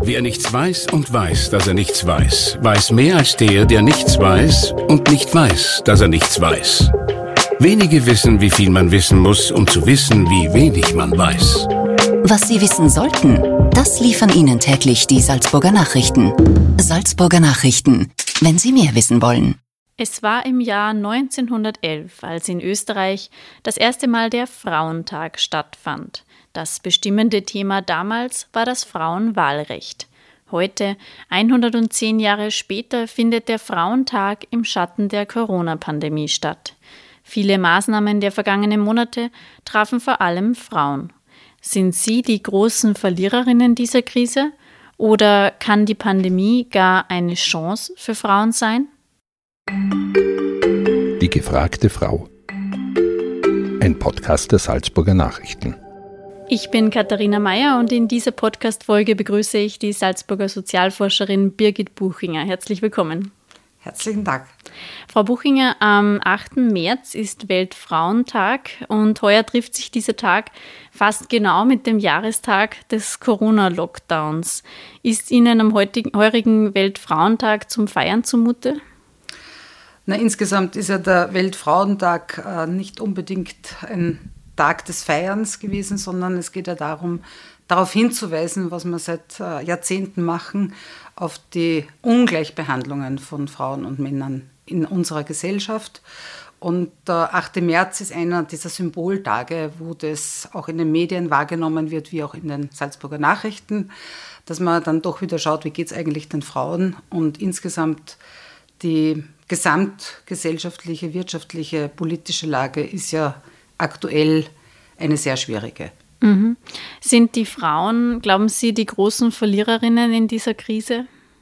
Wer nichts weiß und weiß, dass er nichts weiß, weiß mehr als der nichts weiß und nicht weiß, dass er nichts weiß. Wenige wissen, wie viel man wissen muss, um zu wissen, wie wenig man weiß. Was Sie wissen sollten, das liefern Ihnen täglich die Salzburger Nachrichten. Salzburger Nachrichten, wenn Sie mehr wissen wollen. Es war im Jahr 1911, als in Österreich das erste Mal der Frauentag stattfand. Das bestimmende Thema damals war das Frauenwahlrecht. Heute, 110 Jahre später, findet der Frauentag im Schatten der Corona-Pandemie statt. Viele Maßnahmen der vergangenen Monate trafen vor allem Frauen. Sind sie die großen Verliererinnen dieser Krise? Oder kann die Pandemie gar eine Chance für Frauen sein? Die gefragte Frau. Ein Podcast der Salzburger Nachrichten. Ich bin Katharina Mayer und in dieser Podcast-Folge begrüße ich die Salzburger Sozialforscherin Birgit Buchinger. Herzlich willkommen. Herzlichen Dank. Frau Buchinger, am 8. März ist Weltfrauentag und heuer trifft sich dieser Tag fast genau mit dem Jahrestag des Corona-Lockdowns. Ist Ihnen am heurigen Weltfrauentag zum Feiern zumute? Insgesamt ist ja der Weltfrauentag nicht unbedingt ein Tag des Feierns gewesen, sondern es geht ja darum, darauf hinzuweisen, was wir seit Jahrzehnten machen, auf die Ungleichbehandlungen von Frauen und Männern in unserer Gesellschaft. Und der 8. März ist einer dieser Symboltage, wo das auch in den Medien wahrgenommen wird, wie auch in den Salzburger Nachrichten, dass man dann doch wieder schaut, wie geht es eigentlich den Frauen und insgesamt die gesamtgesellschaftliche, wirtschaftliche, politische Lage ist ja aktuell eine sehr schwierige. Mhm. Sind die Frauen, glauben Sie, die großen Verliererinnen in dieser Krise?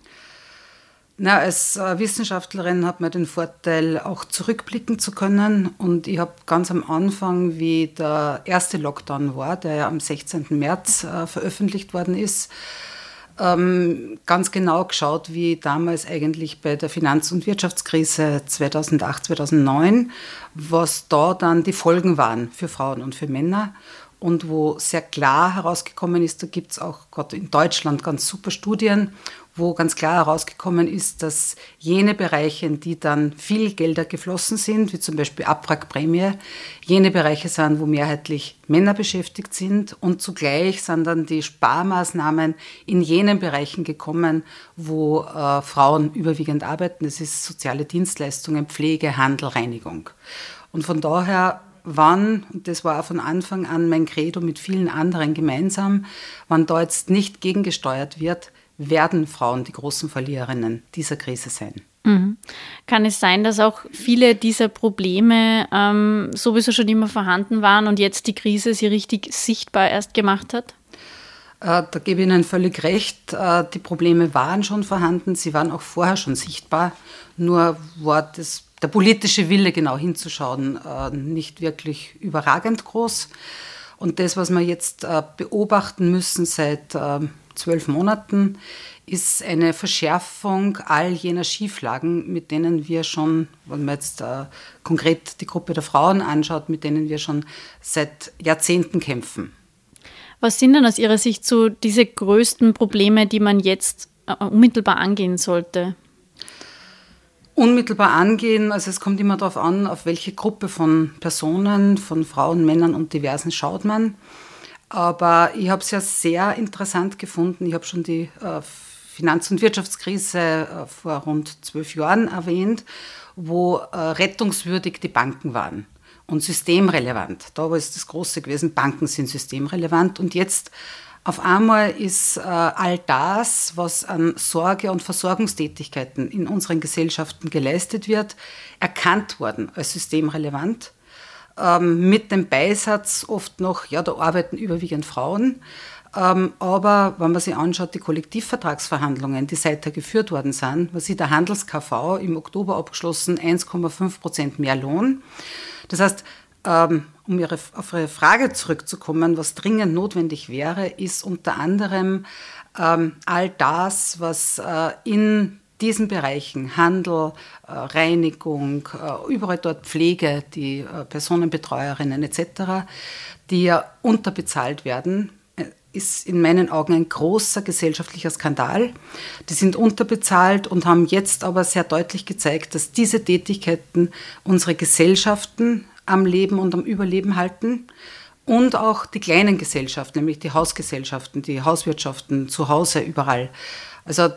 Als Wissenschaftlerin hat man den Vorteil, auch zurückblicken zu können. Und ich habe ganz am Anfang, wie der erste Lockdown war, der ja am 16. März veröffentlicht worden ist, ganz genau geschaut, wie damals eigentlich bei der Finanz- und Wirtschaftskrise 2008, 2009, was da dann die Folgen waren für Frauen und für Männer. Und wo sehr klar herausgekommen ist, da gibt es auch gerade in Deutschland ganz super Studien, wo ganz klar herausgekommen ist, dass jene Bereiche, in die dann viel Gelder geflossen sind, wie zum Beispiel Abwrackprämie, jene Bereiche sind, wo mehrheitlich Männer beschäftigt sind und zugleich sind dann die Sparmaßnahmen in jenen Bereichen gekommen, wo Frauen überwiegend arbeiten. Das ist soziale Dienstleistungen, Pflege, Handel, Reinigung. Und von daher und das war auch von Anfang an mein Credo mit vielen anderen gemeinsam, wenn da jetzt nicht gegengesteuert wird, werden Frauen die großen Verliererinnen dieser Krise sein. Mhm. Kann es sein, dass auch viele dieser Probleme sowieso schon immer vorhanden waren und jetzt die Krise sie richtig sichtbar erst gemacht hat? Da gebe ich Ihnen völlig recht. Die Probleme waren schon vorhanden, sie waren auch vorher schon sichtbar, nur war der politische Wille, genau hinzuschauen, nicht wirklich überragend groß. Und das, was wir jetzt beobachten müssen seit 12 Monaten, ist eine Verschärfung all jener Schieflagen, mit denen wir schon, wenn man jetzt konkret die Gruppe der Frauen anschaut, mit denen wir schon seit Jahrzehnten kämpfen. Was sind denn aus Ihrer Sicht so diese größten Probleme, die man jetzt unmittelbar angehen sollte? Unmittelbar angehen, also es kommt immer darauf an, auf welche Gruppe von Personen, von Frauen, Männern und Diversen schaut man. Aber ich habe es ja sehr interessant gefunden. Ich habe schon die Finanz- und Wirtschaftskrise vor rund 12 Jahren erwähnt, wo rettungswürdig die Banken waren und systemrelevant. Da war es das Große gewesen, Banken sind systemrelevant. Und jetzt auf einmal ist all das, was an Sorge- und Versorgungstätigkeiten in unseren Gesellschaften geleistet wird, erkannt worden als systemrelevant. Mit dem Beisatz oft noch, ja, da arbeiten überwiegend Frauen. Aber wenn man sich anschaut, die Kollektivvertragsverhandlungen, die seither geführt worden sind, was sieht der Handels-KV im Oktober abgeschlossen, 1,5% mehr Lohn. Das heißt, um auf Ihre Frage zurückzukommen, was dringend notwendig wäre, ist unter anderem all das, was in diesen Bereichen, Handel, Reinigung, überall dort Pflege, die Personenbetreuerinnen etc., die ja unterbezahlt werden, ist in meinen Augen ein großer gesellschaftlicher Skandal. Die sind unterbezahlt und haben jetzt aber sehr deutlich gezeigt, dass diese Tätigkeiten unsere Gesellschaften am Leben und am Überleben halten und auch die kleinen Gesellschaften, nämlich die Hausgesellschaften, die Hauswirtschaften zu Hause überall. Also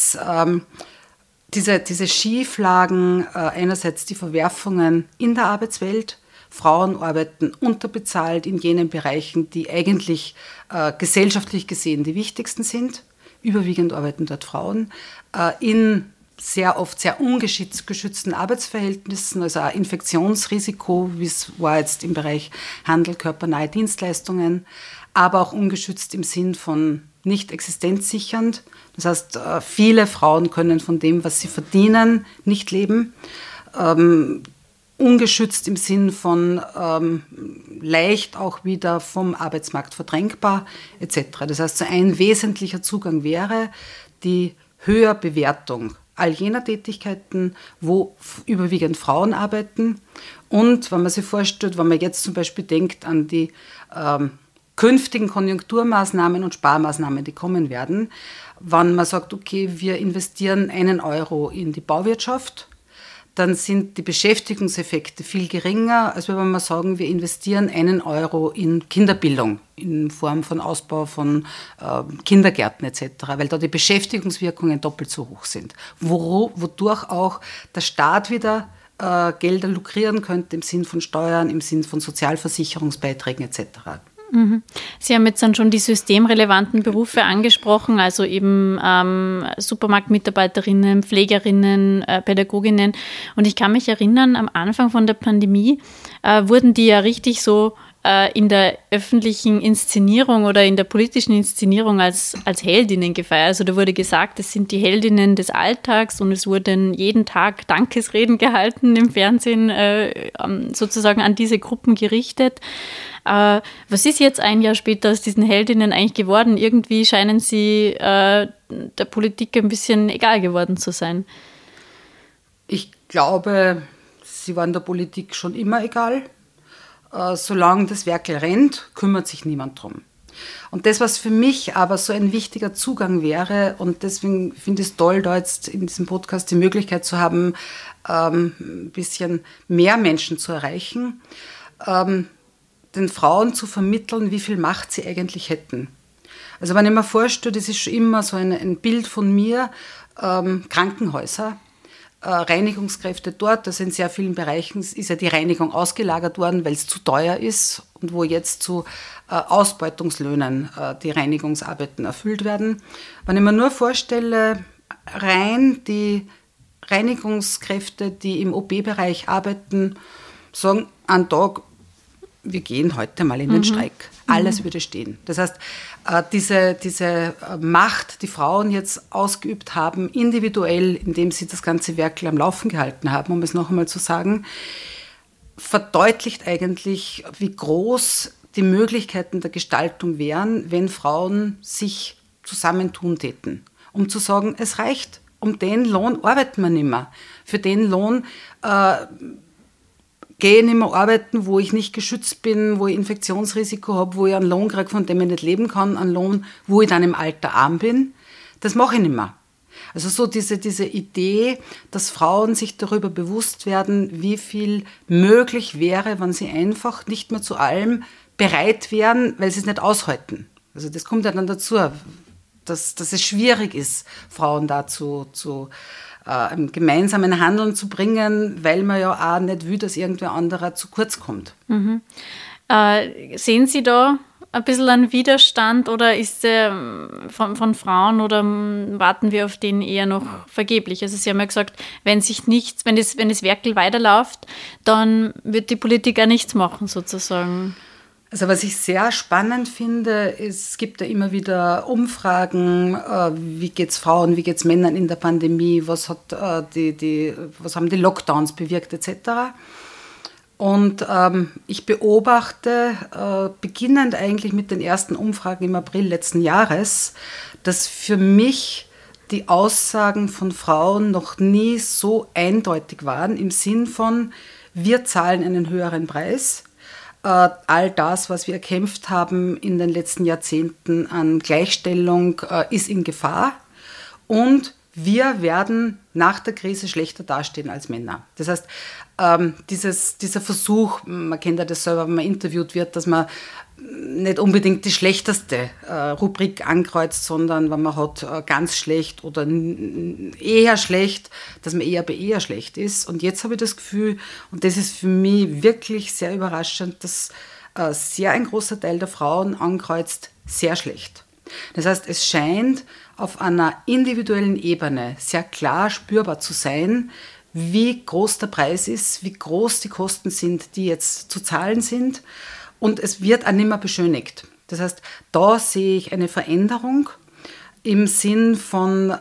diese Schieflagen, einerseits die Verwerfungen in der Arbeitswelt, Frauen arbeiten unterbezahlt in jenen Bereichen, die eigentlich gesellschaftlich gesehen die wichtigsten sind. Überwiegend arbeiten dort Frauen in sehr oft sehr ungeschützten Arbeitsverhältnissen, also ein Infektionsrisiko, wie es war jetzt im Bereich Handel, körpernahe Dienstleistungen, aber auch ungeschützt im Sinn von nicht existenzsichernd. Das heißt, viele Frauen können von dem, was sie verdienen, nicht leben. Ungeschützt im Sinn von leicht auch wieder vom Arbeitsmarkt verdrängbar etc. Das heißt, so ein wesentlicher Zugang wäre die Höherbewertung all jener Tätigkeiten, wo überwiegend Frauen arbeiten. Und wenn man sich vorstellt, wenn man jetzt zum Beispiel denkt an die künftigen Konjunkturmaßnahmen und Sparmaßnahmen, die kommen werden, wenn man sagt, okay, wir investieren 1 Euro in die Bauwirtschaft, dann sind die Beschäftigungseffekte viel geringer, als wenn wir sagen, wir investieren 1 Euro in Kinderbildung in Form von Ausbau von Kindergärten etc., weil da die Beschäftigungswirkungen doppelt so hoch sind, wodurch auch der Staat wieder Gelder lukrieren könnte im Sinn von Steuern, im Sinn von Sozialversicherungsbeiträgen etc. Sie haben jetzt dann schon die systemrelevanten Berufe angesprochen, also eben Supermarktmitarbeiterinnen, Pflegerinnen, Pädagoginnen. Und ich kann mich erinnern, am Anfang von der Pandemie wurden die ja richtig so in der öffentlichen Inszenierung oder in der politischen Inszenierung als Heldinnen gefeiert. Also da wurde gesagt, es sind die Heldinnen des Alltags und es wurden jeden Tag Dankesreden gehalten im Fernsehen, sozusagen an diese Gruppen gerichtet. Was ist jetzt ein Jahr später aus diesen Heldinnen eigentlich geworden? Irgendwie scheinen sie der Politik ein bisschen egal geworden zu sein. Ich glaube, sie waren der Politik schon immer egal. Solange das Werkel rennt, kümmert sich niemand drum. Und das, was für mich aber so ein wichtiger Zugang wäre, und deswegen finde ich es toll, da jetzt in diesem Podcast die Möglichkeit zu haben, ein bisschen mehr Menschen zu erreichen, den Frauen zu vermitteln, wie viel Macht sie eigentlich hätten. Also wenn ich mir vorstelle, das ist schon immer so ein Bild von mir, Krankenhäuser, Reinigungskräfte dort, also in sehr vielen Bereichen ist ja die Reinigung ausgelagert worden, weil es zu teuer ist und wo jetzt zu Ausbeutungslöhnen die Reinigungsarbeiten erfüllt werden. Wenn ich mir nur vorstelle, rein die Reinigungskräfte, die im OP-Bereich arbeiten, sagen einen Tag, wir gehen heute mal in den Streik. Alles würde stehen. Das heißt, diese Macht, die Frauen jetzt ausgeübt haben, individuell, indem sie das ganze Werkel am Laufen gehalten haben, um es noch einmal zu sagen, verdeutlicht eigentlich, wie groß die Möglichkeiten der Gestaltung wären, wenn Frauen sich zusammentun täten, um zu sagen, es reicht, um den Lohn arbeiten wir nicht mehr. Für den Lohn gehe ich nicht mehr arbeiten, wo ich nicht geschützt bin, wo ich Infektionsrisiko habe, wo ich einen Lohn kriege, von dem ich nicht leben kann, einen Lohn, wo ich dann im Alter arm bin. Das mache ich nicht mehr. Also so diese Idee, dass Frauen sich darüber bewusst werden, wie viel möglich wäre, wenn sie einfach nicht mehr zu allem bereit wären, weil sie es nicht aushalten. Also das kommt ja dann dazu, dass es schwierig ist, Frauen dazu zu gemeinsamen Handeln zu bringen, weil man ja auch nicht will, dass irgendwer anderer zu kurz kommt. Sehen Sie da ein bisschen einen Widerstand oder ist der von Frauen oder warten wir auf den eher noch vergeblich? Also Sie haben ja gesagt, wenn das Werkel weiterläuft, dann wird die Politik auch nichts machen sozusagen. Also was ich sehr spannend finde, es gibt ja immer wieder Umfragen, wie geht es Frauen, wie geht es Männern in der Pandemie, was haben die Lockdowns bewirkt etc. Und ich beobachte, beginnend eigentlich mit den ersten Umfragen im April letzten Jahres, dass für mich die Aussagen von Frauen noch nie so eindeutig waren, im Sinn von, wir zahlen einen höheren Preis, All das, was wir erkämpft haben in den letzten Jahrzehnten an Gleichstellung, ist in Gefahr. Und wir werden nach der Krise schlechter dastehen als Männer. Das heißt, dieser Versuch, man kennt ja das selber, wenn man interviewt wird, dass man nicht unbedingt die schlechteste Rubrik ankreuzt, sondern wenn man hat ganz schlecht oder eher schlecht, dass man eher bei eher schlecht ist. Und jetzt habe ich das Gefühl, und das ist für mich wirklich sehr überraschend, dass sehr ein großer Teil der Frauen ankreuzt, sehr schlecht. Das heißt, es scheint auf einer individuellen Ebene sehr klar spürbar zu sein, wie groß der Preis ist, wie groß die Kosten sind, die jetzt zu zahlen sind. Und es wird auch nicht mehr beschönigt. Das heißt, da sehe ich eine Veränderung im Sinn von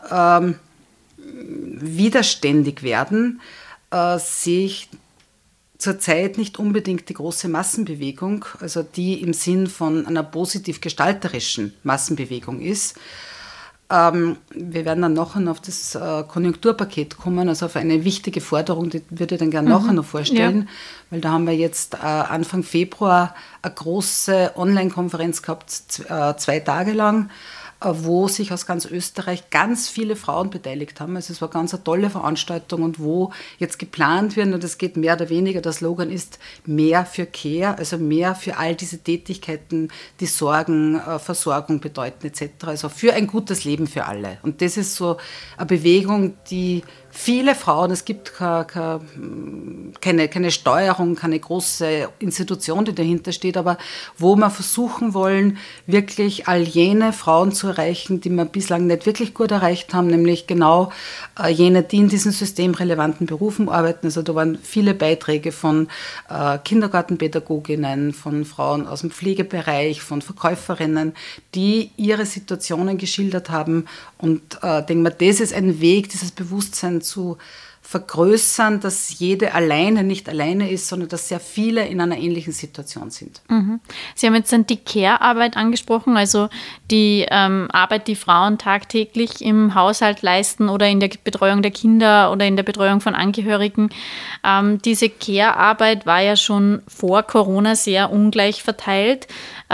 widerständig werden, sehe ich zurzeit nicht unbedingt die große Massenbewegung, also die im Sinn von einer positiv gestalterischen Massenbewegung ist. Wir werden dann nachher noch auf das Konjunkturpaket kommen, also auf eine wichtige Forderung, die würde ich dann gerne nachher noch vorstellen, weil da haben wir jetzt Anfang Februar eine große Online-Konferenz gehabt, 2 Tage lang, wo sich aus ganz Österreich ganz viele Frauen beteiligt haben. Also es war ganz eine tolle Veranstaltung und wo jetzt geplant wird, und es geht mehr oder weniger, der Slogan ist mehr für Care, also mehr für all diese Tätigkeiten, die Sorgen, Versorgung bedeuten etc. Also für ein gutes Leben für alle. Und das ist so eine Bewegung, die viele Frauen, es gibt keine Steuerung, keine große Institution, die dahinter steht, aber wo wir versuchen wollen, wirklich all jene Frauen zu erreichen, die wir bislang nicht wirklich gut erreicht haben, nämlich genau jene, die in diesen systemrelevanten Berufen arbeiten. Also da waren viele Beiträge von Kindergartenpädagoginnen, von Frauen aus dem Pflegebereich, von Verkäuferinnen, die ihre Situationen geschildert haben. Und denke mal, das ist ein Weg, dieses Bewusstsein zu vergrößern, dass jede alleine nicht alleine ist, sondern dass sehr viele in einer ähnlichen Situation sind. Sie haben jetzt dann die Care-Arbeit angesprochen, also die Arbeit, die Frauen tagtäglich im Haushalt leisten oder in der Betreuung der Kinder oder in der Betreuung von Angehörigen. Diese Care-Arbeit war ja schon vor Corona sehr ungleich verteilt.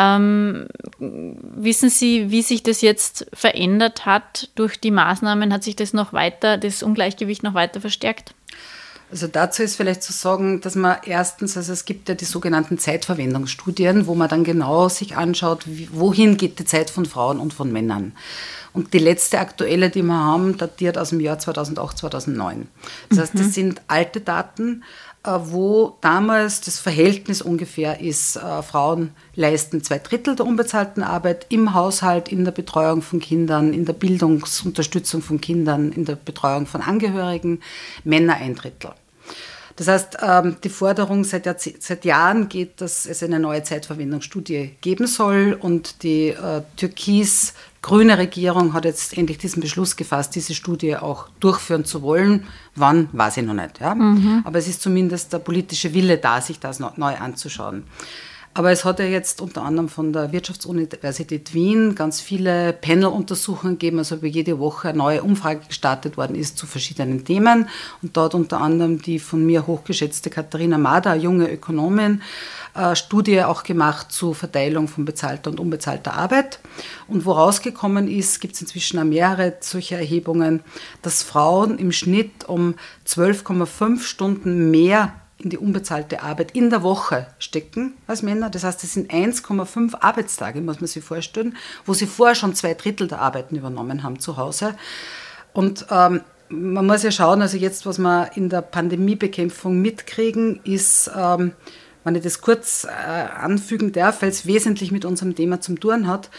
Wissen Sie, wie sich das jetzt verändert hat durch die Maßnahmen? Hat sich das Ungleichgewicht noch weiter verstärkt? Also dazu ist vielleicht zu sagen, dass man erstens, also es gibt ja die sogenannten Zeitverwendungsstudien, wo man dann genau sich anschaut, wohin geht die Zeit von Frauen und von Männern. Und die letzte aktuelle, die wir haben, datiert aus dem Jahr 2008, 2009. Das heißt, das sind alte Daten, wo damals das Verhältnis ungefähr ist, Frauen leisten 2/3 der unbezahlten Arbeit im Haushalt, in der Betreuung von Kindern, in der Bildungsunterstützung von Kindern, in der Betreuung von Angehörigen, Männer 1/3. Das heißt, die Forderung seit Jahren geht, dass es eine neue Zeitverwendungsstudie geben soll, und die türkis-grüne Regierung hat jetzt endlich diesen Beschluss gefasst, diese Studie auch durchführen zu wollen. Wann, weiß ich noch nicht. Ja? Aber es ist zumindest der politische Wille da, sich das neu anzuschauen. Aber es hat ja jetzt unter anderem von der Wirtschaftsuniversität Wien ganz viele Panel-Untersuchungen gegeben, also wo jede Woche eine neue Umfrage gestartet worden ist zu verschiedenen Themen. Und dort unter anderem die von mir hochgeschätzte Katharina Mader, eine junge Ökonomin, Studie auch gemacht zur Verteilung von bezahlter und unbezahlter Arbeit. Und wo rausgekommen ist, gibt es inzwischen auch mehrere solcher Erhebungen, dass Frauen im Schnitt um 12,5 Stunden mehr in die unbezahlte Arbeit in der Woche stecken als Männer. Das heißt, das sind 1,5 Arbeitstage, muss man sich vorstellen, wo sie vorher schon 2/3 der Arbeiten übernommen haben zu Hause. Und man muss ja schauen, also jetzt, was wir in der Pandemiebekämpfung mitkriegen, ist, wenn ich das kurz anfügen darf, weil es wesentlich mit unserem Thema zu tun hat,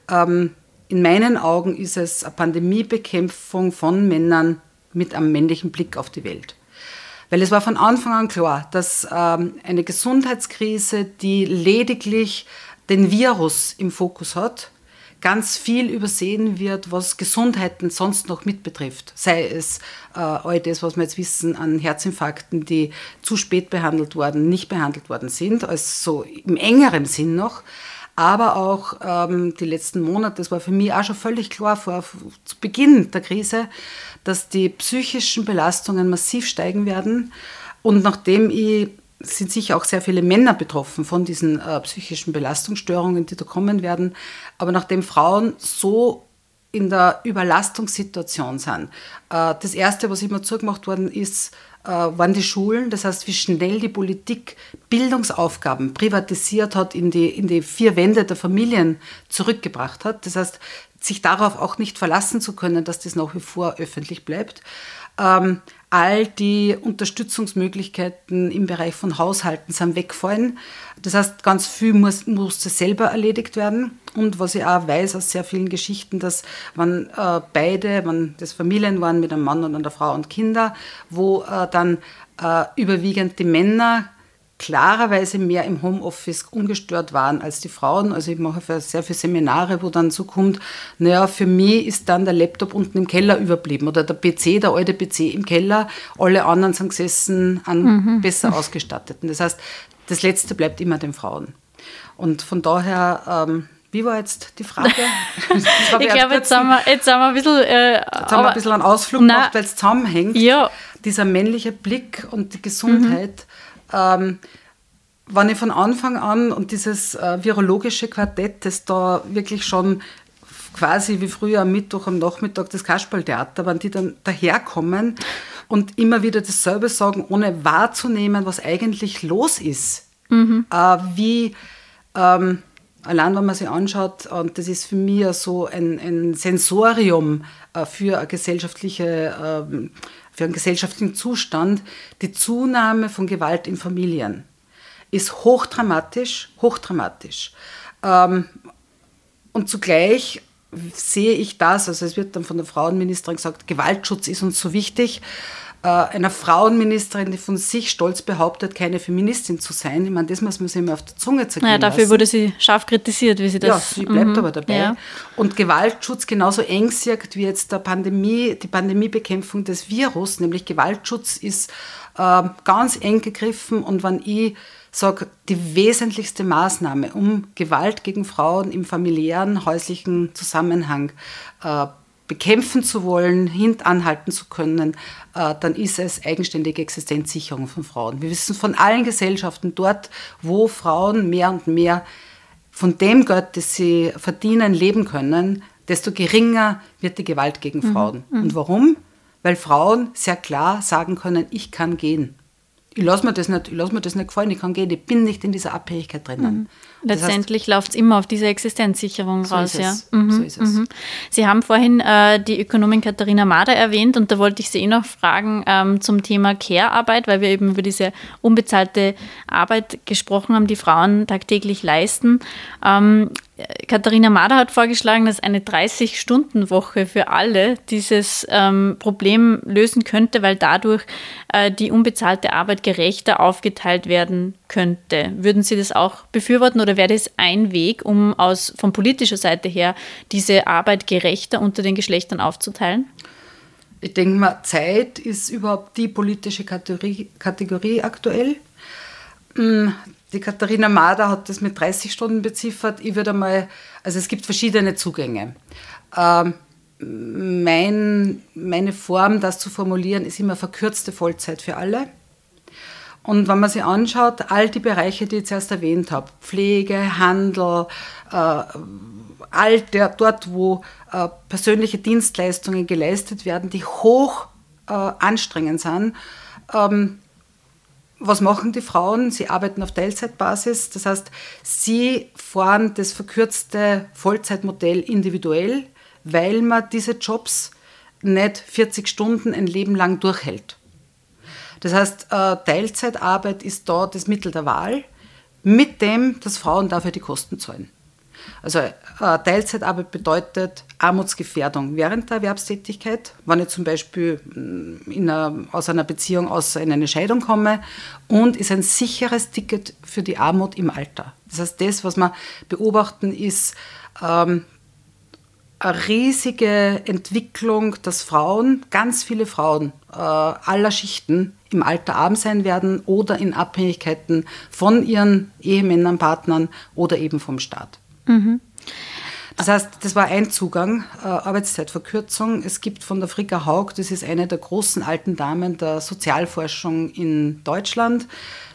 in meinen Augen ist es eine Pandemiebekämpfung von Männern mit einem männlichen Blick auf die Welt. Weil es war von Anfang an klar, dass eine Gesundheitskrise, die lediglich den Virus im Fokus hat, ganz viel übersehen wird, was Gesundheiten sonst noch mit betrifft. Sei es all das, was wir jetzt wissen an Herzinfarkten, die zu spät behandelt worden, nicht behandelt worden sind, also so im engeren Sinn noch. Aber auch die letzten Monate, das war für mich auch schon völlig klar zu Beginn der Krise, dass die psychischen Belastungen massiv steigen werden. Und nachdem ich sind sicher auch sehr viele Männer betroffen von diesen psychischen Belastungsstörungen, die da kommen werden. Aber nachdem Frauen so in der Überlastungssituation sind, das Erste, was immer zugemacht worden ist, waren die Schulen. Das heißt, wie schnell die Politik Bildungsaufgaben privatisiert hat, in die vier Wände der Familien zurückgebracht hat. Das heißt, sich darauf auch nicht verlassen zu können, dass das nach wie vor öffentlich bleibt. All die Unterstützungsmöglichkeiten im Bereich von Haushalten sind weggefallen. Das heißt, ganz viel musste selber erledigt werden. Und was ich auch weiß aus sehr vielen Geschichten, dass wenn das Familien waren mit einem Mann und einer Frau und Kinder, wo dann überwiegend die Männer klarerweise mehr im Homeoffice ungestört waren als die Frauen. Also ich mache sehr viele Seminare, wo dann so kommt, naja, für mich ist dann der Laptop unten im Keller überblieben oder der alte PC im Keller, alle anderen sind gesessen an besser ausgestatteten. Das heißt, das Letzte bleibt immer den Frauen. Und von daher, wie war jetzt die Frage? Ich glaube, jetzt haben wir ein bisschen... jetzt haben wir ein bisschen einen Ausflug gemacht, weil es zusammenhängt. Ja. Dieser männliche Blick und die Gesundheit, wenn ich von Anfang an und dieses virologische Quartett, das da wirklich schon quasi wie früher am Mittwoch, am Nachmittag das Kasperltheater, wenn die dann daherkommen und immer wieder dasselbe sagen, ohne wahrzunehmen, was eigentlich los ist. Allein wenn man sich anschaut, und das ist für mich ja so ein Sensorium für einen gesellschaftlichen Zustand, die Zunahme von Gewalt in Familien ist hochdramatisch. Und zugleich sehe ich das, also es wird dann von der Frauenministerin gesagt, Gewaltschutz ist uns so wichtig. Einer Frauenministerin, die von sich stolz behauptet, keine Feministin zu sein. Ich meine, das muss man sich immer auf der Zunge zergehen lassen. Dafür wurde sie scharf kritisiert, wie sie das... Ja, sie bleibt aber dabei. Ja. Und Gewaltschutz genauso eng sieht wie jetzt die Pandemiebekämpfung des Virus, nämlich Gewaltschutz ist ganz eng gegriffen. Und wenn ich sage, die wesentlichste Maßnahme, um Gewalt gegen Frauen im familiären, häuslichen Zusammenhang bekämpfen zu wollen, anhalten zu können, dann ist es eigenständige Existenzsicherung von Frauen. Wir wissen von allen Gesellschaften, dort, wo Frauen mehr und mehr von dem Geld, das sie verdienen, leben können, desto geringer wird die Gewalt gegen Frauen. Und warum? Weil Frauen sehr klar sagen können, ich kann gehen. Ich lasse mir das nicht gefallen, ich kann gehen, ich bin nicht in dieser Abhängigkeit drinnen. Letztendlich läuft es immer auf diese Existenzsicherung raus. Ja. So ist es. Sie haben vorhin die Ökonomin Katharina Mader erwähnt und da wollte ich Sie noch fragen zum Thema Care-Arbeit, weil wir eben über diese unbezahlte Arbeit gesprochen haben, die Frauen tagtäglich leisten. Katharina Mader hat vorgeschlagen, dass eine 30-Stunden-Woche für alle dieses Problem lösen könnte, weil dadurch die unbezahlte Arbeit gerechter aufgeteilt werden könnte. Würden Sie das auch befürworten oder wäre das ein Weg, um von politischer Seite her diese Arbeit gerechter unter den Geschlechtern aufzuteilen? Ich denke mal, Zeit ist überhaupt die politische Kategorie aktuell. Die Katharina Mader hat das mit 30 Stunden beziffert. Ich würde mal, also es gibt verschiedene Zugänge. Meine Form, das zu formulieren, ist immer verkürzte Vollzeit für alle. Und wenn man sich anschaut, all die Bereiche, die ich zuerst erwähnt habe, Pflege, Handel, dort, wo persönliche Dienstleistungen geleistet werden, die hoch anstrengend sind, was machen die Frauen? Sie arbeiten auf Teilzeitbasis, das heißt, sie fahren das verkürzte Vollzeitmodell individuell, weil man diese Jobs nicht 40 Stunden ein Leben lang durchhält. Das heißt, Teilzeitarbeit ist da das Mittel der Wahl, mit dem, dass Frauen dafür die Kosten zahlen. Also Teilzeitarbeit bedeutet Armutsgefährdung während der Erwerbstätigkeit, wenn ich zum Beispiel aus einer Beziehung in eine Scheidung komme, und ist ein sicheres Ticket für die Armut im Alter. Das heißt, das, was wir beobachten, ist eine riesige Entwicklung, dass Frauen, ganz viele Frauen aller Schichten im Alter arm sein werden oder in Abhängigkeiten von ihren Ehemännern, Partnern oder eben vom Staat. Das heißt, das war ein Zugang, Arbeitszeitverkürzung. Es gibt von der Fricka Haug, das ist eine der großen alten Damen der Sozialforschung in Deutschland,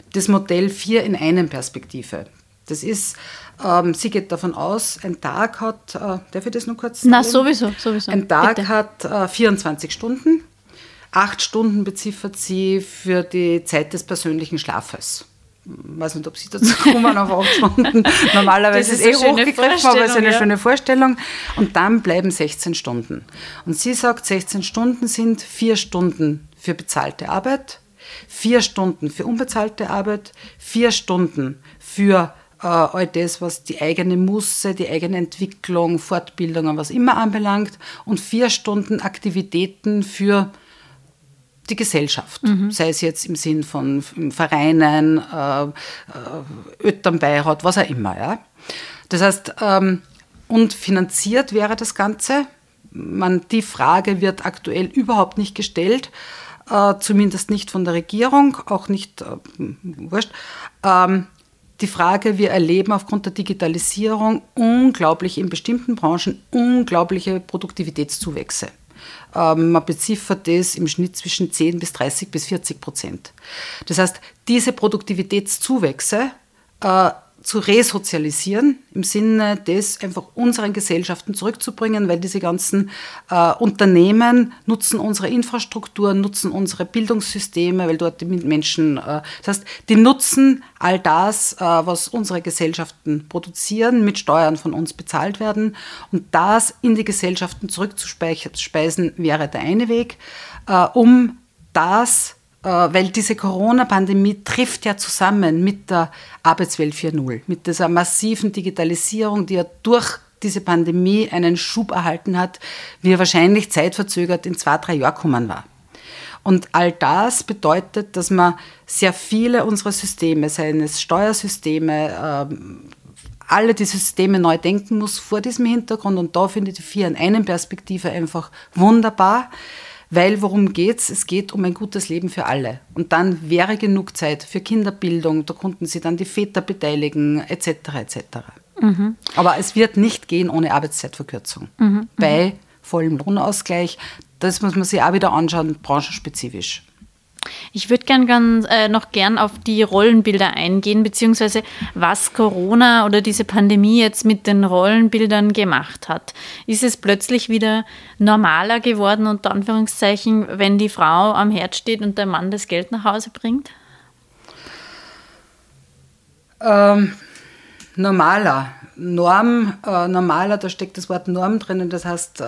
das Modell 4 in einem Perspektive. Das ist, sie geht davon aus, ein Tag hat, darf ich das noch kurz sagen? Na, sowieso. Ein Tag Bitte. hat 24 Stunden. 8 Stunden beziffert sie für die Zeit des persönlichen Schlafes. Ich weiß nicht, ob Sie dazu kommen auf 8 Stunden. Normalerweise ist es hochgegriffen, aber es ist eine schöne Vorstellung. Und dann bleiben 16 Stunden. Und sie sagt, 16 Stunden sind 4 Stunden für bezahlte Arbeit, 4 Stunden für unbezahlte Arbeit, 4 Stunden für all das, was die eigene Musse, die eigene Entwicklung, Fortbildungen, was immer anbelangt, und 4 Stunden Aktivitäten für die Gesellschaft, sei es jetzt im Sinn von Vereinen, Elternbeirat, was auch immer. Ja. Das heißt, und finanziert wäre das Ganze. Die Frage wird aktuell überhaupt nicht gestellt, zumindest nicht von der Regierung, auch nicht, wurscht. Die Frage, wir erleben aufgrund der Digitalisierung in bestimmten Branchen unglaubliche Produktivitätszuwächse. Man beziffert das im Schnitt zwischen 10 bis 30 bis 40%. Das heißt, diese Produktivitätszuwächse zu resozialisieren, im Sinne des einfach unseren Gesellschaften zurückzubringen, weil diese ganzen Unternehmen nutzen unsere Infrastruktur, nutzen unsere Bildungssysteme, weil dort die Menschen, das heißt, die nutzen all das, was unsere Gesellschaften produzieren, mit Steuern von uns bezahlt werden, und das in die Gesellschaften zurückzuspeisen, wäre der eine Weg, weil diese Corona-Pandemie trifft ja zusammen mit der Arbeitswelt 4.0, mit dieser massiven Digitalisierung, die ja durch diese Pandemie einen Schub erhalten hat, wie er wahrscheinlich zeitverzögert in 2-3 Jahren kommen war. Und all das bedeutet, dass man sehr viele unserer Systeme, seien es Steuersysteme, alle diese Systeme neu denken muss vor diesem Hintergrund. Und da finde ich die 4 in einem Perspektive einfach wunderbar. Weil worum geht's? Es geht um ein gutes Leben für alle. Und dann wäre genug Zeit für Kinderbildung, da konnten sie dann die Väter beteiligen, etc. etc. Aber es wird nicht gehen ohne Arbeitszeitverkürzung. Bei vollem Lohnausgleich, das muss man sich auch wieder anschauen, branchenspezifisch. Ich würde noch gern auf die Rollenbilder eingehen, beziehungsweise was Corona oder diese Pandemie jetzt mit den Rollenbildern gemacht hat. Ist es plötzlich wieder normaler geworden, unter Anführungszeichen, wenn die Frau am Herd steht und der Mann das Geld nach Hause bringt? Normaler, da steckt das Wort Norm drinnen, das heißt,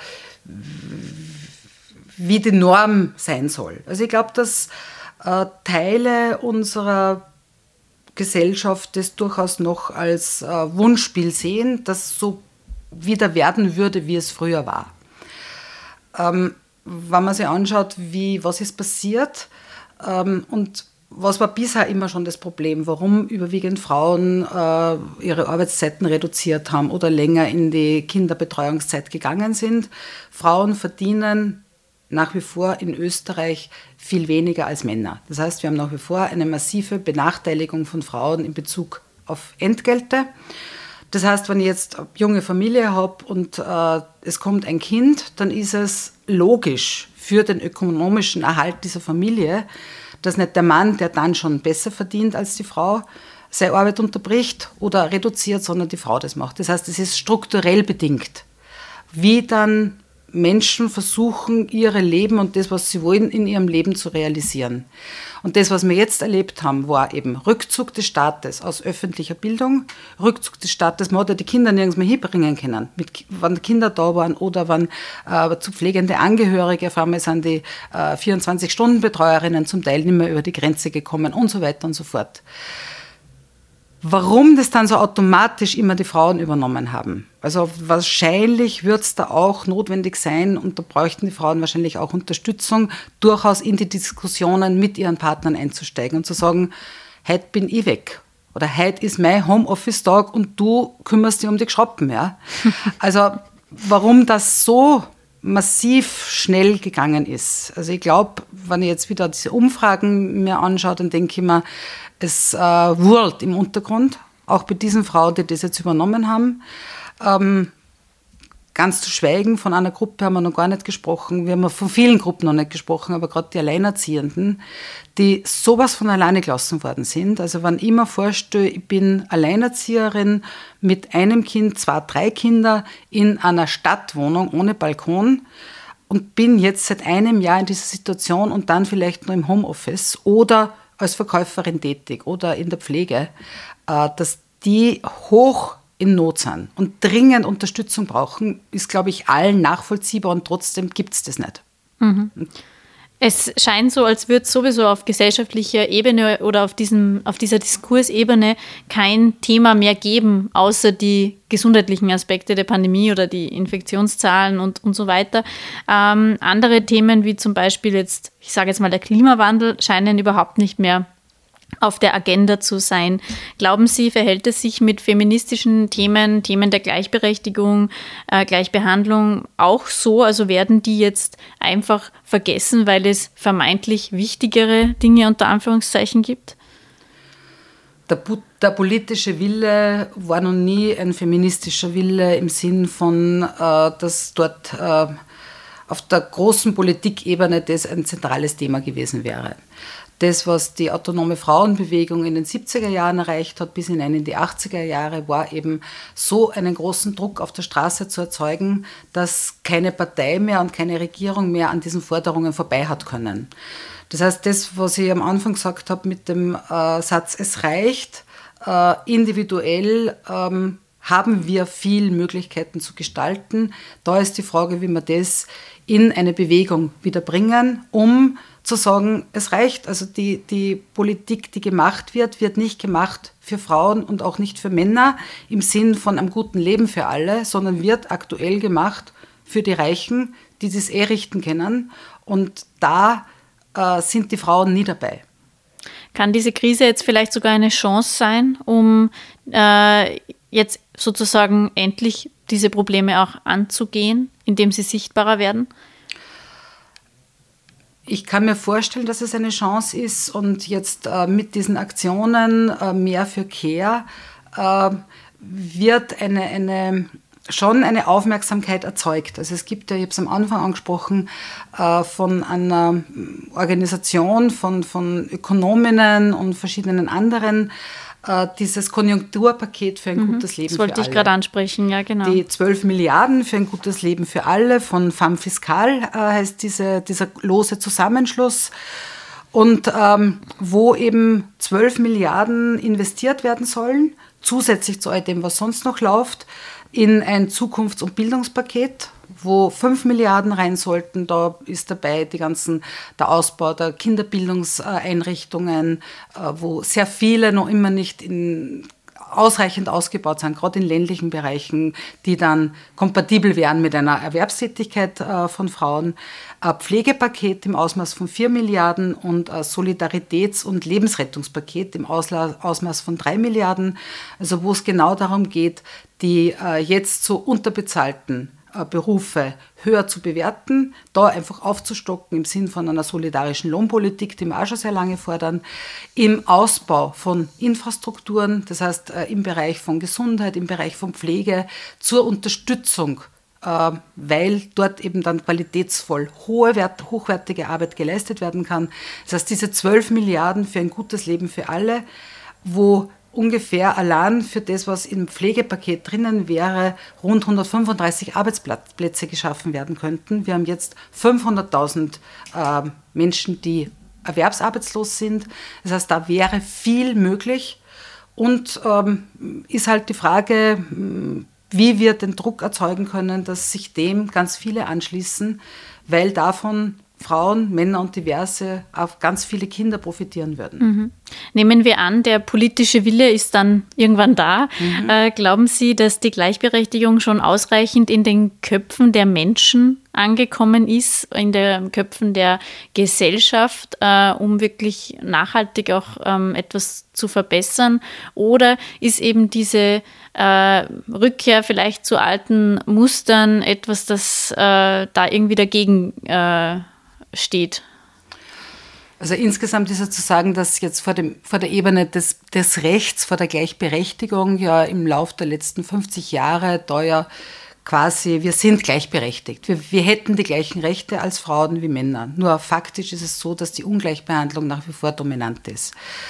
wie die Norm sein soll. Also ich glaube, dass Teile unserer Gesellschaft das durchaus noch als Wunschspiel sehen, dass so wieder werden würde, wie es früher war. Wenn man sich anschaut, was ist passiert und was war bisher immer schon das Problem, warum überwiegend Frauen ihre Arbeitszeiten reduziert haben oder länger in die Kinderbetreuungszeit gegangen sind. Frauen verdienen nach wie vor in Österreich viel weniger als Männer. Das heißt, wir haben nach wie vor eine massive Benachteiligung von Frauen in Bezug auf Entgelte. Das heißt, wenn ich jetzt eine junge Familie habe und es kommt ein Kind, dann ist es logisch für den ökonomischen Erhalt dieser Familie, dass nicht der Mann, der dann schon besser verdient als die Frau, seine Arbeit unterbricht oder reduziert, sondern die Frau das macht. Das heißt, es ist strukturell bedingt, wie dann Menschen versuchen, ihre Leben und das, was sie wollen, in ihrem Leben zu realisieren. Und das, was wir jetzt erlebt haben, war eben Rückzug des Staates aus öffentlicher Bildung, Rückzug des Staates, man hat ja die Kinder nirgends mehr hinbringen können, wenn Kinder da waren oder wenn zu pflegende Angehörige, auf einmal sind die 24-Stunden-Betreuerinnen zum Teil nicht mehr über die Grenze gekommen und so weiter und so fort. Warum das dann so automatisch immer die Frauen übernommen haben. Also wahrscheinlich wird es da auch notwendig sein, und da bräuchten die Frauen wahrscheinlich auch Unterstützung, durchaus in die Diskussionen mit ihren Partnern einzusteigen und zu sagen, heute bin ich weg oder heute ist mein Homeoffice-Tag und du kümmerst dich um die Geschrappen. Ja? Also warum das so massiv schnell gegangen ist. Also ich glaube, wenn ich jetzt wieder diese Umfragen mir anschaue, dann denke ich mir, es wurlt im Untergrund, auch bei diesen Frauen, die das jetzt übernommen haben. Ganz zu schweigen, von einer Gruppe haben wir noch gar nicht gesprochen. Wir haben von vielen Gruppen noch nicht gesprochen, aber gerade die Alleinerziehenden, die sowas von alleine gelassen worden sind. Also wenn ich mir vorstelle, ich bin Alleinerzieherin mit einem Kind, 2, 3 Kinder in einer Stadtwohnung ohne Balkon und bin jetzt seit einem Jahr in dieser Situation und dann vielleicht noch im Homeoffice oder als Verkäuferin tätig oder in der Pflege, dass die hoch in Not sind und dringend Unterstützung brauchen, ist, glaube ich, allen nachvollziehbar und trotzdem gibt es das nicht. Mhm. Es scheint so, als würde es sowieso auf gesellschaftlicher Ebene oder auf dieser Diskursebene kein Thema mehr geben, außer die gesundheitlichen Aspekte der Pandemie oder die Infektionszahlen und so weiter. Andere Themen wie zum Beispiel jetzt, ich sage jetzt mal der Klimawandel, scheinen überhaupt nicht mehr auf der Agenda zu sein. Glauben Sie, verhält es sich mit feministischen Themen der Gleichberechtigung, Gleichbehandlung auch so? Also werden die jetzt einfach vergessen, weil es vermeintlich wichtigere Dinge unter Anführungszeichen gibt? Der politische Wille war noch nie ein feministischer Wille im Sinn von, dass dort auf der großen Politikebene das ein zentrales Thema gewesen wäre. Das, was die autonome Frauenbewegung in den 70er Jahren erreicht hat, bis hinein in die 80er Jahre, war eben so einen großen Druck auf der Straße zu erzeugen, dass keine Partei mehr und keine Regierung mehr an diesen Forderungen vorbei hat können. Das heißt, das, was ich am Anfang gesagt habe mit dem Satz, es reicht, individuell haben wir viele Möglichkeiten zu gestalten. Da ist die Frage, wie wir das in eine Bewegung wieder bringen, um zu sagen, es reicht. Also die Politik, die gemacht wird nicht gemacht für Frauen und auch nicht für Männer im Sinn von einem guten Leben für alle, sondern wird aktuell gemacht für die Reichen, die das richten können. Und da sind die Frauen nie dabei. Kann diese Krise jetzt vielleicht sogar eine Chance sein, um jetzt sozusagen endlich diese Probleme auch anzugehen, indem sie sichtbarer werden? Ich kann mir vorstellen, dass es eine Chance ist und jetzt mit diesen Aktionen mehr für Care wird schon eine Aufmerksamkeit erzeugt. Also es gibt ja, ich habe es am Anfang angesprochen, von einer Organisation von Ökonominnen und verschiedenen anderen, dieses Konjunkturpaket für ein gutes Leben für alle. Das wollte ich gerade ansprechen, ja genau. Die 12 Milliarden für ein gutes Leben für alle von Femme Fiscal heißt dieser lose Zusammenschluss. Und wo eben 12 Milliarden investiert werden sollen, zusätzlich zu all dem, was sonst noch läuft, in ein Zukunfts- und Bildungspaket, wo 5 Milliarden rein sollten. Da ist dabei der Ausbau der Kinderbildungseinrichtungen, wo sehr viele noch immer nicht ausreichend ausgebaut sind, gerade in ländlichen Bereichen, die dann kompatibel wären mit einer Erwerbstätigkeit von Frauen. Ein Pflegepaket im Ausmaß von 4 Milliarden und ein Solidaritäts- und Lebensrettungspaket im Ausmaß von 3 Milliarden. Also wo es genau darum geht, die jetzt so unterbezahlten Berufe höher zu bewerten, da einfach aufzustocken im Sinn von einer solidarischen Lohnpolitik, die wir auch schon sehr lange fordern, im Ausbau von Infrastrukturen, das heißt im Bereich von Gesundheit, im Bereich von Pflege, zur Unterstützung, weil dort eben dann qualitätsvoll hochwertige Arbeit geleistet werden kann. Das heißt, diese 12 Milliarden für ein gutes Leben für alle, wo ungefähr allein für das, was im Pflegepaket drinnen wäre, rund 135 Arbeitsplätze geschaffen werden könnten. Wir haben jetzt 500.000 Menschen, die erwerbsarbeitslos sind. Das heißt, da wäre viel möglich. Und ist halt die Frage, wie wir den Druck erzeugen können, dass sich dem ganz viele anschließen, weil davon Frauen, Männer und Diverse auf ganz viele Kinder profitieren würden. Mhm. Nehmen wir an, der politische Wille ist dann irgendwann da. Glauben Sie, dass die Gleichberechtigung schon ausreichend in den Köpfen der Menschen angekommen ist, in den Köpfen der Gesellschaft, um wirklich nachhaltig auch etwas zu verbessern? Oder ist eben diese Rückkehr vielleicht zu alten Mustern etwas, das da irgendwie dagegen steht? Also insgesamt ist es zu sagen, dass jetzt vor der Ebene des Rechts, vor der Gleichberechtigung ja im Laufe der letzten 50 Jahre da ja quasi, wir sind gleichberechtigt. Wir hätten die gleichen Rechte als Frauen wie Männer. Nur faktisch ist es so, dass die Ungleichbehandlung nach wie vor dominant ist.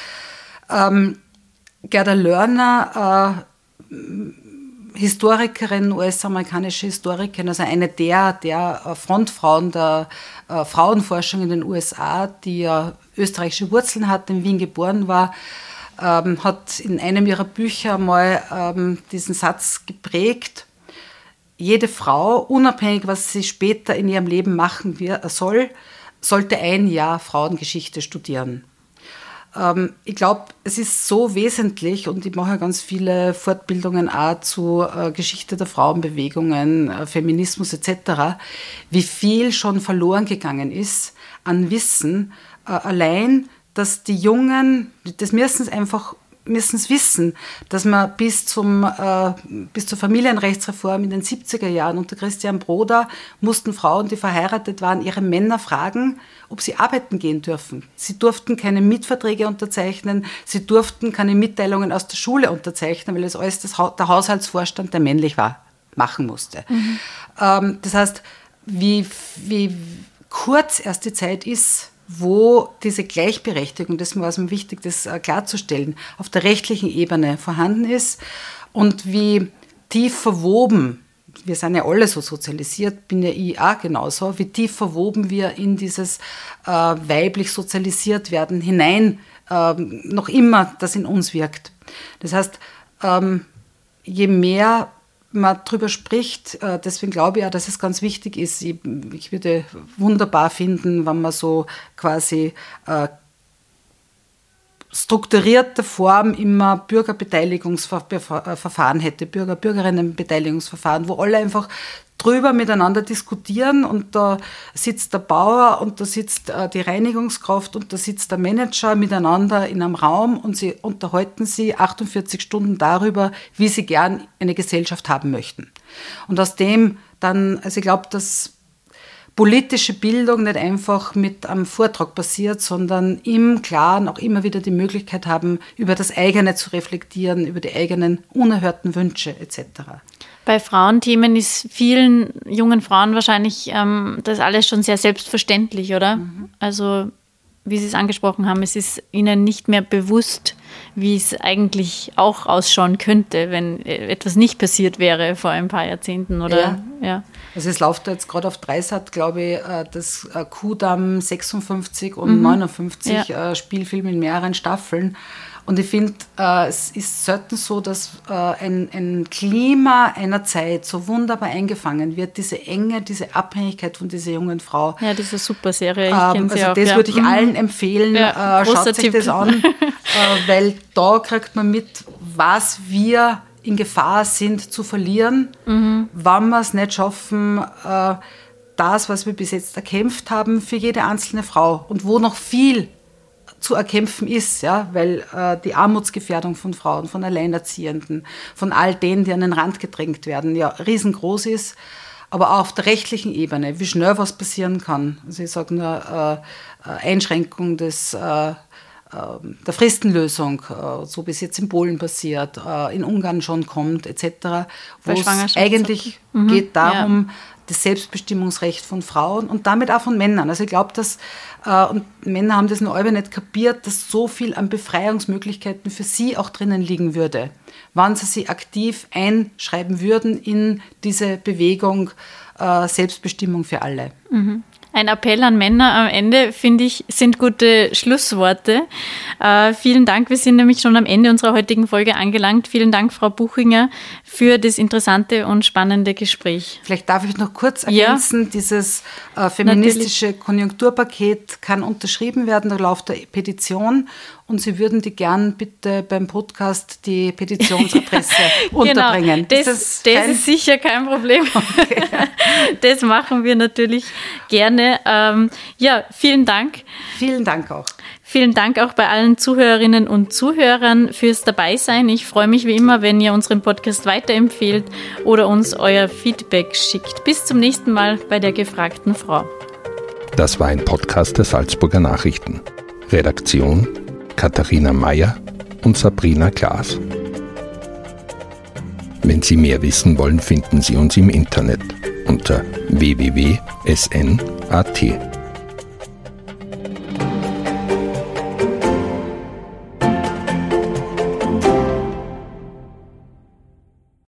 Gerda Lerner, Historikerin, US-amerikanische Historikerin, also eine der Frontfrauen der Frauenforschung in den USA, die ja österreichische Wurzeln hat, in Wien geboren war, hat in einem ihrer Bücher mal diesen Satz geprägt: Jede Frau, unabhängig was sie später in ihrem Leben machen soll, sollte ein Jahr Frauengeschichte studieren. Ich glaube, es ist so wesentlich, und ich mache ganz viele Fortbildungen auch zu Geschichte der Frauenbewegungen, Feminismus etc., wie viel schon verloren gegangen ist an Wissen. Allein, dass die Jungen, das müssen wissen, dass man bis zur Familienrechtsreform in den 70er Jahren unter Christian Broda mussten Frauen, die verheiratet waren, ihre Männer fragen, ob sie arbeiten gehen dürfen. Sie durften keine Mietverträge unterzeichnen, sie durften keine Mitteilungen aus der Schule unterzeichnen, weil es alles der Haushaltsvorstand, der männlich war, machen musste. Das heißt, wie kurz erst die Zeit ist, wo diese Gleichberechtigung, das war mir wichtig, das klarzustellen, auf der rechtlichen Ebene vorhanden ist und wie tief verwoben, wir sind ja alle so sozialisiert, bin ja ich auch genauso, wie tief verwoben wir in dieses weiblich sozialisiert werden hinein, noch immer das in uns wirkt. Das heißt, je mehr man darüber spricht, deswegen glaube ich auch, dass es ganz wichtig ist. Ich würde wunderbar finden, wenn man so quasi strukturierte Form immer Bürgerbeteiligungsverfahren hätte, Bürgerinnenbeteiligungsverfahren, wo alle einfach drüber miteinander diskutieren und da sitzt der Bauer und da sitzt die Reinigungskraft und da sitzt der Manager miteinander in einem Raum und sie unterhalten sich 48 Stunden darüber, wie sie gern eine Gesellschaft haben möchten. Und aus dem dann, also ich glaube, dass politische Bildung nicht einfach mit einem Vortrag passiert, sondern im Klaren auch immer wieder die Möglichkeit haben, über das eigene zu reflektieren, über die eigenen unerhörten Wünsche etc. Bei Frauenthemen ist vielen jungen Frauen wahrscheinlich das alles schon sehr selbstverständlich, oder? Also, wie Sie es angesprochen haben, es ist ihnen nicht mehr bewusst, wie es eigentlich auch ausschauen könnte, wenn etwas nicht passiert wäre vor ein paar Jahrzehnten, oder? Ja. Also es läuft jetzt gerade auf Dreisat, glaube ich, das Kudamm 56 und 59 Spielfilm in mehreren Staffeln. Und ich finde, es ist selten so, dass ein Klima einer Zeit so wunderbar eingefangen wird, diese Enge, diese Abhängigkeit von dieser jungen Frau. Ja, diese super Serie, ich kenne sie auch. Das würde ich allen empfehlen, schaut sich das an, weil da kriegt man mit, was wir in Gefahr sind zu verlieren, wenn wir es nicht schaffen, das, was wir bis jetzt erkämpft haben, für jede einzelne Frau und wo noch viel zu erkämpfen ist, ja, weil die Armutsgefährdung von Frauen, von Alleinerziehenden, von all denen, die an den Rand gedrängt werden, ja riesengroß ist, aber auch auf der rechtlichen Ebene, wie schnell was passieren kann. Also ich sage nur Einschränkung der Fristenlösung, so wie es jetzt in Polen passiert, in Ungarn schon kommt, etc., wo es eigentlich geht darum, das Selbstbestimmungsrecht von Frauen und damit auch von Männern. Also ich glaube, dass, und Männer haben das noch alle nicht kapiert, dass so viel an Befreiungsmöglichkeiten für sie auch drinnen liegen würde, wenn sie sich aktiv einschreiben würden in diese Bewegung Selbstbestimmung für alle. Ein Appell an Männer am Ende, finde ich, sind gute Schlussworte. Vielen Dank, wir sind nämlich schon am Ende unserer heutigen Folge angelangt. Vielen Dank, Frau Buchinger, für das interessante und spannende Gespräch. Vielleicht darf ich noch kurz ergänzen, dieses feministische Konjunkturpaket kann unterschrieben werden, da läuft eine Petition und Sie würden die gern bitte beim Podcast die Petitionsadresse unterbringen. Genau, das ist sicher kein Problem. Okay. Das machen wir natürlich gerne. Vielen Dank. Vielen Dank auch. Vielen Dank auch bei allen Zuhörerinnen und Zuhörern fürs Dabeisein. Ich freue mich wie immer, wenn ihr unseren Podcast weiterempfehlt oder uns euer Feedback schickt. Bis zum nächsten Mal bei der gefragten Frau. Das war ein Podcast der Salzburger Nachrichten. Redaktion Katharina Mayer und Sabrina Klaas. Wenn Sie mehr wissen wollen, finden Sie uns im Internet unter www.sn.at.